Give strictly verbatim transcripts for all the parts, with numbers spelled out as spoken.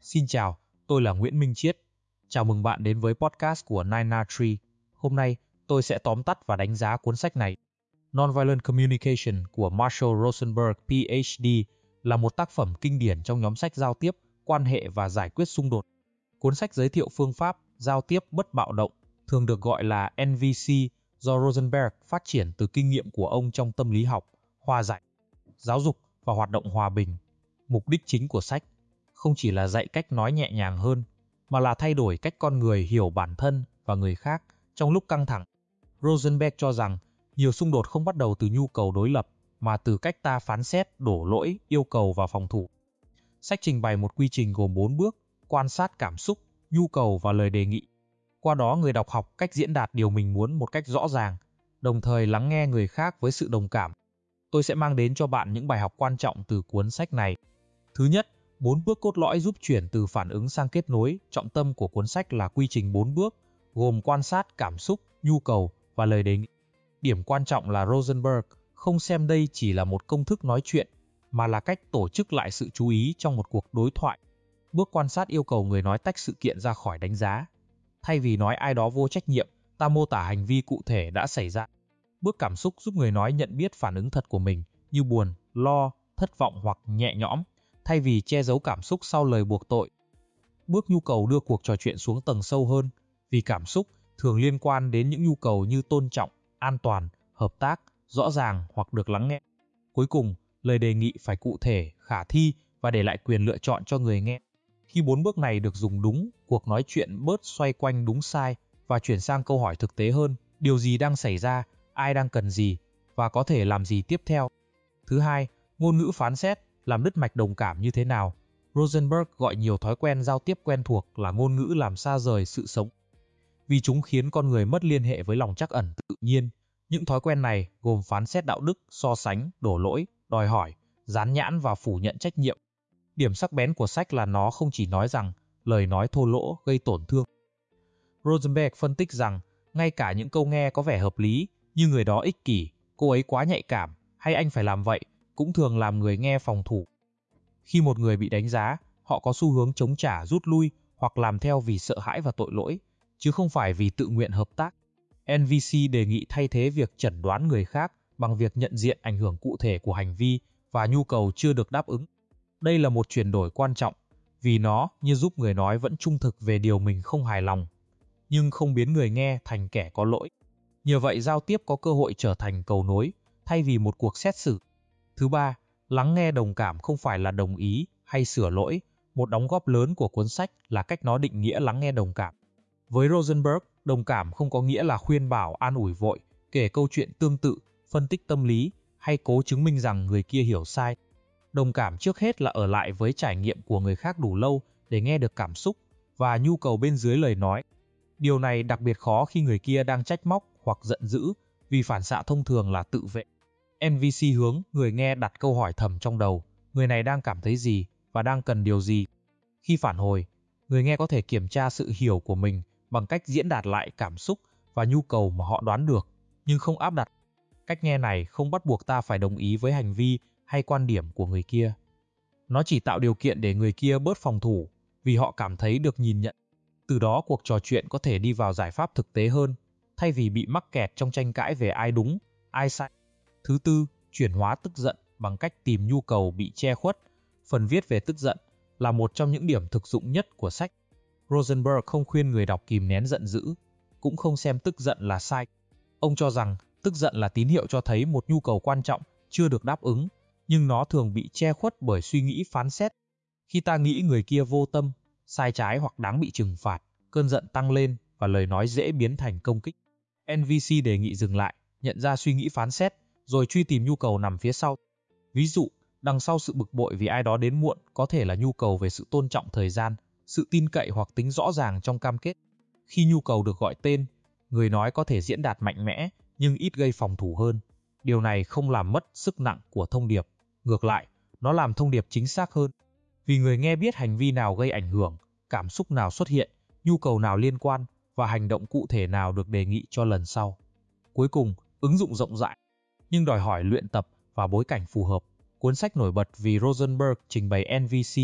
Xin chào, tôi là Nguyễn Minh Chiết. Chào mừng bạn đến với podcast của Nine Tree. Hôm nay, tôi sẽ tóm tắt và đánh giá cuốn sách này. Nonviolent Communication của Marshall Rosenberg, P H D là một tác phẩm kinh điển trong nhóm sách giao tiếp, quan hệ và giải quyết xung đột. Cuốn sách giới thiệu phương pháp giao tiếp bất bạo động, thường được gọi là N V C, do Rosenberg phát triển từ kinh nghiệm của ông trong tâm lý học, hòa giải, giáo dục và hoạt động hòa bình. Mục đích chính của sách không chỉ là dạy cách nói nhẹ nhàng hơn, mà là thay đổi cách con người hiểu bản thân và người khác trong lúc căng thẳng. Rosenberg cho rằng nhiều xung đột không bắt đầu từ nhu cầu đối lập, mà từ cách ta phán xét, đổ lỗi, yêu cầu và phòng thủ. Sách trình bày một quy trình gồm bốn bước: quan sát cảm xúc, nhu cầu và lời đề nghị. Qua đó người đọc học cách diễn đạt điều mình muốn một cách rõ ràng, đồng thời lắng nghe người khác với sự đồng cảm. Tôi sẽ mang đến cho bạn những bài học quan trọng từ cuốn sách này. Thứ nhất, bốn bước cốt lõi giúp chuyển từ phản ứng sang kết nối. Trọng tâm của cuốn sách là quy trình bốn bước, gồm quan sát, cảm xúc, nhu cầu và lời đề nghị. Điểm quan trọng là Rosenberg không xem đây chỉ là một công thức nói chuyện, mà là cách tổ chức lại sự chú ý trong một cuộc đối thoại. Bước quan sát yêu cầu người nói tách sự kiện ra khỏi đánh giá. Thay vì nói ai đó vô trách nhiệm, ta mô tả hành vi cụ thể đã xảy ra. Bước cảm xúc giúp người nói nhận biết phản ứng thật của mình, như buồn, lo, thất vọng hoặc nhẹ nhõm, thay vì che giấu cảm xúc sau lời buộc tội. Bước nhu cầu đưa cuộc trò chuyện xuống tầng sâu hơn, vì cảm xúc thường liên quan đến những nhu cầu như tôn trọng, an toàn, hợp tác, rõ ràng hoặc được lắng nghe. Cuối cùng, lời đề nghị phải cụ thể, khả thi và để lại quyền lựa chọn cho người nghe. Khi bốn bước này được dùng đúng, cuộc nói chuyện bớt xoay quanh đúng sai và chuyển sang câu hỏi thực tế hơn: điều gì đang xảy ra, ai đang cần gì và có thể làm gì tiếp theo. Thứ hai, ngôn ngữ phán xét, làm đứt mạch đồng cảm như thế nào. Rosenberg gọi nhiều thói quen giao tiếp quen thuộc là ngôn ngữ làm xa rời sự sống, vì chúng khiến con người mất liên hệ với lòng trắc ẩn tự nhiên. Những thói quen này gồm phán xét đạo đức, so sánh, đổ lỗi, đòi hỏi, dán nhãn và phủ nhận trách nhiệm. Điểm sắc bén của sách là nó không chỉ nói rằng lời nói thô lỗ gây tổn thương. Rosenberg phân tích rằng ngay cả những câu nghe có vẻ hợp lý như người đó ích kỷ, cô ấy quá nhạy cảm hay anh phải làm vậy cũng thường làm người nghe phòng thủ. Khi một người bị đánh giá, họ có xu hướng chống trả, rút lui hoặc làm theo vì sợ hãi và tội lỗi, chứ không phải vì tự nguyện hợp tác. N V C đề nghị thay thế việc chẩn đoán người khác bằng việc nhận diện ảnh hưởng cụ thể của hành vi và nhu cầu chưa được đáp ứng. Đây là một chuyển đổi quan trọng, vì nó như giúp người nói vẫn trung thực về điều mình không hài lòng, nhưng không biến người nghe thành kẻ có lỗi. Nhờ vậy, giao tiếp có cơ hội trở thành cầu nối, thay vì một cuộc xét xử. Thứ ba, lắng nghe đồng cảm không phải là đồng ý hay sửa lỗi. Một đóng góp lớn của cuốn sách là cách nó định nghĩa lắng nghe đồng cảm. Với Rosenberg, đồng cảm không có nghĩa là khuyên bảo, an ủi vội, kể câu chuyện tương tự, phân tích tâm lý hay cố chứng minh rằng người kia hiểu sai. Đồng cảm trước hết là ở lại với trải nghiệm của người khác đủ lâu để nghe được cảm xúc và nhu cầu bên dưới lời nói. Điều này đặc biệt khó khi người kia đang trách móc hoặc giận dữ, vì phản xạ thông thường là tự vệ. N V C hướng người nghe đặt câu hỏi thầm trong đầu: người này đang cảm thấy gì và đang cần điều gì. Khi phản hồi, người nghe có thể kiểm tra sự hiểu của mình bằng cách diễn đạt lại cảm xúc và nhu cầu mà họ đoán được, nhưng không áp đặt. Cách nghe này không bắt buộc ta phải đồng ý với hành vi hay quan điểm của người kia. Nó chỉ tạo điều kiện để người kia bớt phòng thủ, vì họ cảm thấy được nhìn nhận. Từ đó cuộc trò chuyện có thể đi vào giải pháp thực tế hơn, thay vì bị mắc kẹt trong tranh cãi về ai đúng, ai sai. Thứ tư, chuyển hóa tức giận bằng cách tìm nhu cầu bị che khuất. Phần viết về tức giận là một trong những điểm thực dụng nhất của sách. Rosenberg không khuyên người đọc kìm nén giận dữ, cũng không xem tức giận là sai. Ông cho rằng tức giận là tín hiệu cho thấy một nhu cầu quan trọng chưa được đáp ứng, nhưng nó thường bị che khuất bởi suy nghĩ phán xét. Khi ta nghĩ người kia vô tâm, sai trái hoặc đáng bị trừng phạt, cơn giận tăng lên và lời nói dễ biến thành công kích. N V C đề nghị dừng lại, nhận ra suy nghĩ phán xét, rồi truy tìm nhu cầu nằm phía sau. Ví dụ, đằng sau sự bực bội vì ai đó đến muộn có thể là nhu cầu về sự tôn trọng thời gian, sự tin cậy hoặc tính rõ ràng trong cam kết. Khi nhu cầu được gọi tên, người nói có thể diễn đạt mạnh mẽ nhưng ít gây phòng thủ hơn. Điều này không làm mất sức nặng của thông điệp. Ngược lại, nó làm thông điệp chính xác hơn. Vì người nghe biết hành vi nào gây ảnh hưởng, cảm xúc nào xuất hiện, nhu cầu nào liên quan và hành động cụ thể nào được đề nghị cho lần sau. Cuối cùng, ứng dụng rộng rãi, nhưng đòi hỏi luyện tập và bối cảnh phù hợp. Cuốn sách nổi bật vì Rosenberg trình bày N V C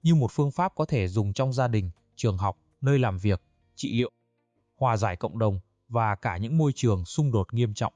như một phương pháp có thể dùng trong gia đình, trường học, nơi làm việc, trị liệu, hòa giải cộng đồng và cả những môi trường xung đột nghiêm trọng.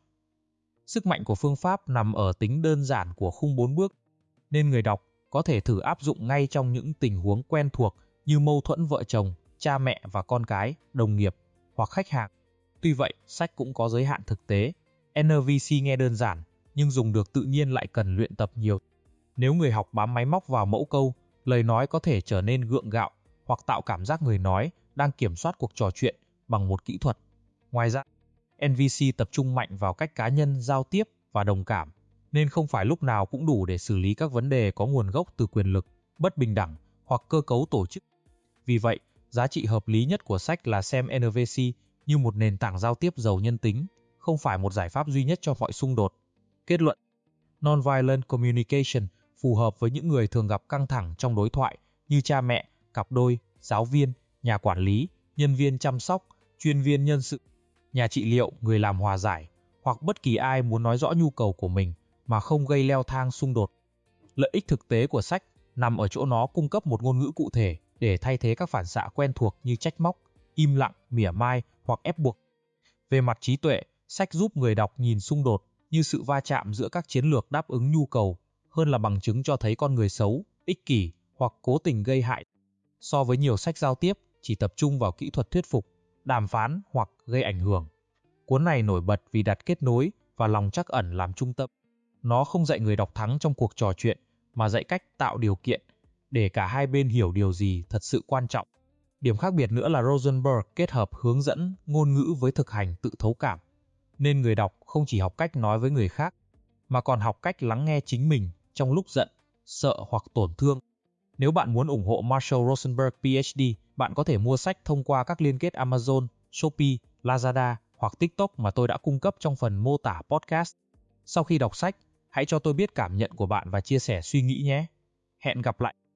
Sức mạnh của phương pháp nằm ở tính đơn giản của khung bốn bước, nên người đọc có thể thử áp dụng ngay trong những tình huống quen thuộc như mâu thuẫn vợ chồng, cha mẹ và con cái, đồng nghiệp hoặc khách hàng. Tuy vậy, sách cũng có giới hạn thực tế. en vê xê nghe đơn giản, nhưng dùng được tự nhiên lại cần luyện tập nhiều. Nếu người học bám máy móc vào mẫu câu, lời nói có thể trở nên gượng gạo hoặc tạo cảm giác người nói đang kiểm soát cuộc trò chuyện bằng một kỹ thuật. Ngoài ra, en vê xê tập trung mạnh vào cách cá nhân giao tiếp và đồng cảm, nên không phải lúc nào cũng đủ để xử lý các vấn đề có nguồn gốc từ quyền lực, bất bình đẳng hoặc cơ cấu tổ chức. Vì vậy, giá trị hợp lý nhất của sách là xem en vê xê như một nền tảng giao tiếp giàu nhân tính, không phải một giải pháp duy nhất cho mọi xung đột. Kết luận: Nonviolent communication phù hợp với những người thường gặp căng thẳng trong đối thoại như cha mẹ, cặp đôi, giáo viên, nhà quản lý, nhân viên chăm sóc, chuyên viên nhân sự, nhà trị liệu, người làm hòa giải, hoặc bất kỳ ai muốn nói rõ nhu cầu của mình mà không gây leo thang xung đột. Lợi ích thực tế của sách nằm ở chỗ nó cung cấp một ngôn ngữ cụ thể để thay thế các phản xạ quen thuộc như trách móc, im lặng, mỉa mai hoặc ép buộc. Về mặt trí tuệ, sách giúp người đọc nhìn xung đột như sự va chạm giữa các chiến lược đáp ứng nhu cầu hơn là bằng chứng cho thấy con người xấu, ích kỷ hoặc cố tình gây hại. So với nhiều sách giao tiếp chỉ tập trung vào kỹ thuật thuyết phục, đàm phán hoặc gây ảnh hưởng, cuốn này nổi bật vì đặt kết nối và lòng trắc ẩn làm trung tâm. Nó không dạy người đọc thắng trong cuộc trò chuyện, mà dạy cách tạo điều kiện để cả hai bên hiểu điều gì thật sự quan trọng. Điểm khác biệt nữa là Rosenberg kết hợp hướng dẫn ngôn ngữ với thực hành tự thấu cảm, nên người đọc không chỉ học cách nói với người khác, mà còn học cách lắng nghe chính mình trong lúc giận, sợ hoặc tổn thương. Nếu bạn muốn ủng hộ Marshall Rosenberg P H D, bạn có thể mua sách thông qua các liên kết Amazon, Shopee, Lazada hoặc TikTok mà tôi đã cung cấp trong phần mô tả podcast. Sau khi đọc sách, hãy cho tôi biết cảm nhận của bạn và chia sẻ suy nghĩ nhé. Hẹn gặp lại!